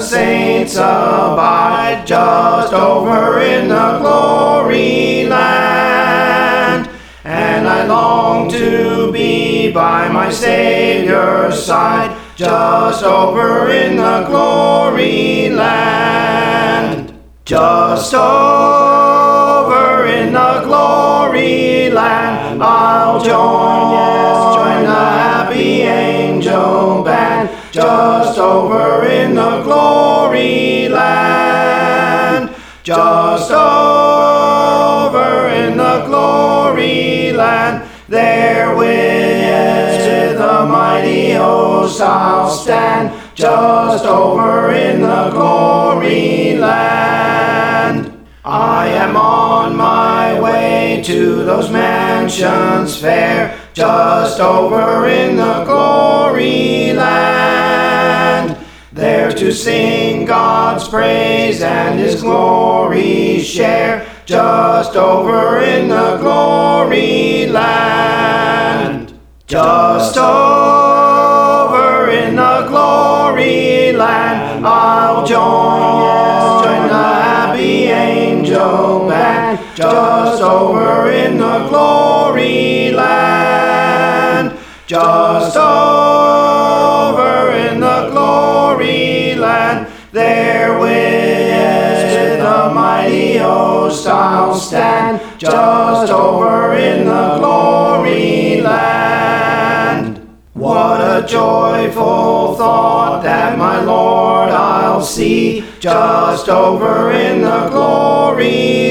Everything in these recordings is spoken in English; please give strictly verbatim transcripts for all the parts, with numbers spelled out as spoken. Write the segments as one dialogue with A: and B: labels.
A: saints abide, just over in the glory land. And I long to be by my Savior's side, just over in the glory land. Just over in the glory land, I'll join, yes, join the happy angel band, just over in the glory land. Just over in the glory land, there with the mighty host I'll stand, just over in the glory land. I am on my way to those mansions fair, just over in the glory land. There to sing God's praise and His glory share, just over in the glory land. Just over in the glory land, I'll join, yes, join the happy angel band, just over in the glory land. Just over in the glory land, there with the mighty host I'll stand, just over in the glory land. What a joyful thought that my Lord I'll see, just over in the glory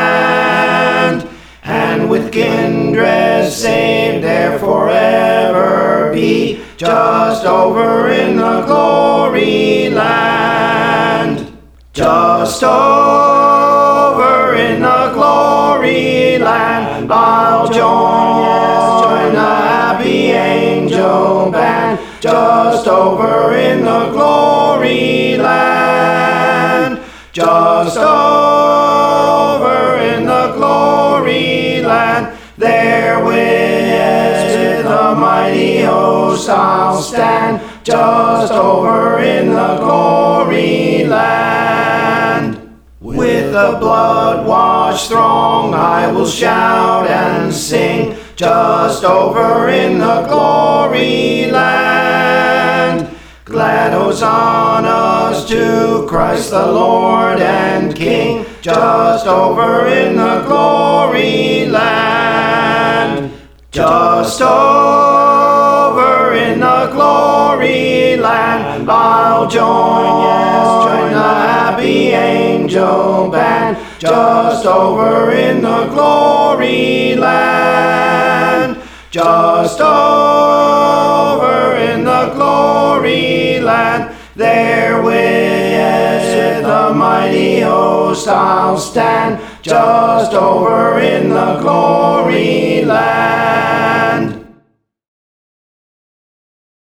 A: land. And with kindred saved there forever be, just over in the glory land. Just over in the glory land, I'll join, yes, join the happy angel band, just over in the glory land. Just over in the glory land, there with the mighty host I'll stand, just over in the glory land. With the blood-washed throng I will shout and sing, just over in the glory land. Glad hosannas to Christ the Lord and King, just over in the glory land. Just over in the glory land, I'll join, yes, join the happy angel band, just over in the glory land. Just over in the glory land, there with the mighty host I'll stand, just over in the glory land.